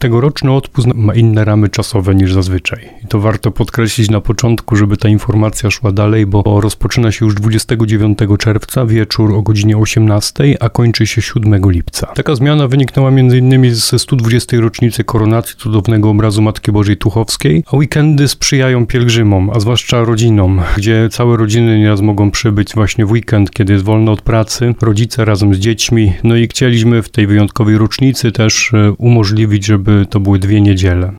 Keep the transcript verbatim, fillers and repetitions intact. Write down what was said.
Tegoroczny odpust ma inne ramy czasowe niż zazwyczaj. I to warto podkreślić na początku, żeby ta informacja szła dalej, bo rozpoczyna się już dwudziestego dziewiątego czerwca, wieczór o godzinie osiemnastej, a kończy się siódmego lipca. Taka zmiana wyniknęła m.in. ze stu dwudziestej rocznicy koronacji cudownego obrazu Matki Bożej Tuchowskiej, a weekendy sprzyjają pielgrzymom, a zwłaszcza rodzinom, gdzie całe rodziny nieraz mogą przybyć właśnie w weekend, kiedy jest wolno od pracy, rodzice razem z dziećmi, no i chcieliśmy w tej wyjątkowej rocznicy też umożliwić, żeby to były dwie niedziele.